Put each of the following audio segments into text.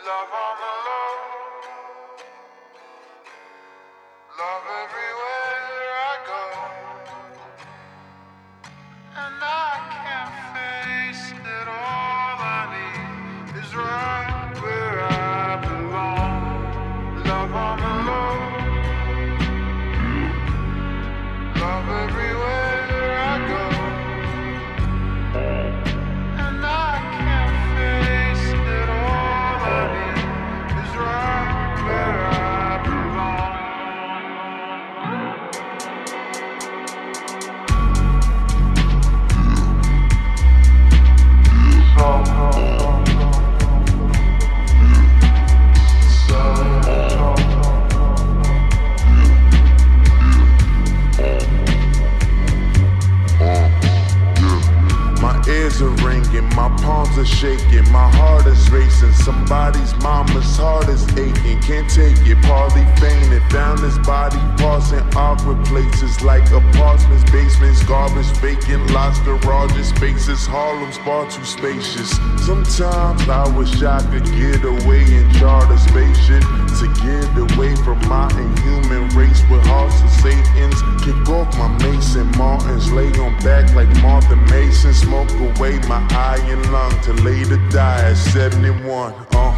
Love on the low, love everywhere I go, and I can't face it. All I need is right where I belong. Love on the low, love everywhere I go, and I can't face it. All I need is right where I belong. My ears are ringing, my palms are shaking, my heart is racing. Somebody's mama's heart is aching, can't take it, partly fainted. Found his body parts in awkward places like apartments, basements, garbage, vacant lots, garages, spaces. Harlem's far too spacious. Sometimes I wish I could get away and chart a spaceship to get away from my inhuman race with hearts of Satans. Kick off my Mason Martins, lay on back like Martha Mason. Smoke away my eye and lung to later die at 71.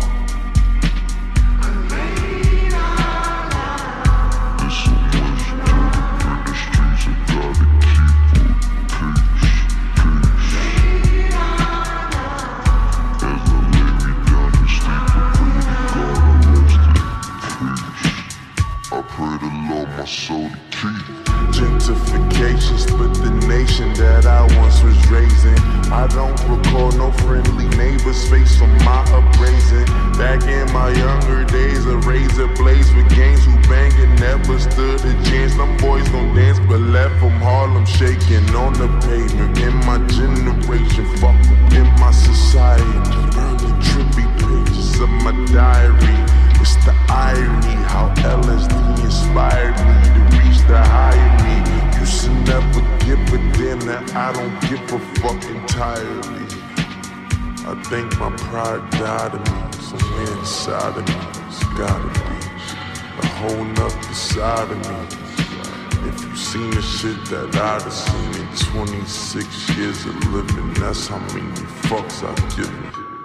So to keep gentrification split the nation that I once was raising. I don't recall no friendly neighbors face from my uprising. Back in my younger days, a razor blades with gangs who banging never stood a chance. Them boys gon' dance but left from Harlem shaking on the pavement. In my generation, fuck in my society. Burn the trippy pages of my diary. It's the irony how LSD inspired me to reach the higher me. Used to never give a damn, that I don't give a fuck entirely. I think my pride died of me, somewhere inside of me. It's gotta be a whole nother side of me. If you seen the shit that I'd have seen in 26 years of living, that's how many fucks I've given.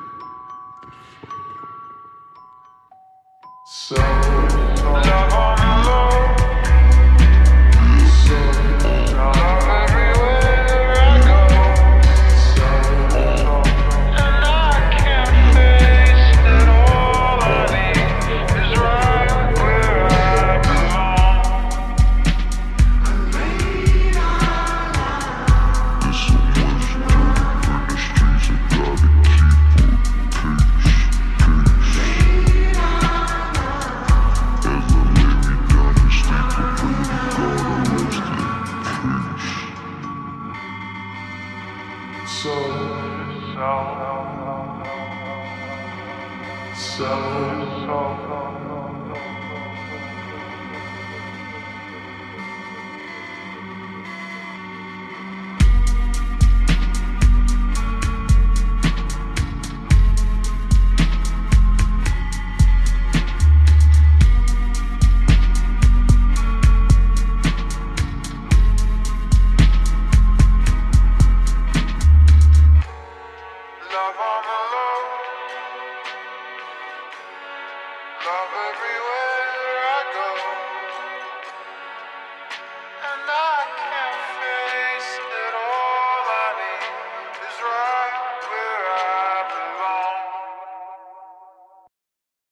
So, love on the low. So, love everywhere I go. So, and I can't face it. All I need is right where I belong. This is what's good in the streets. I gotta keep so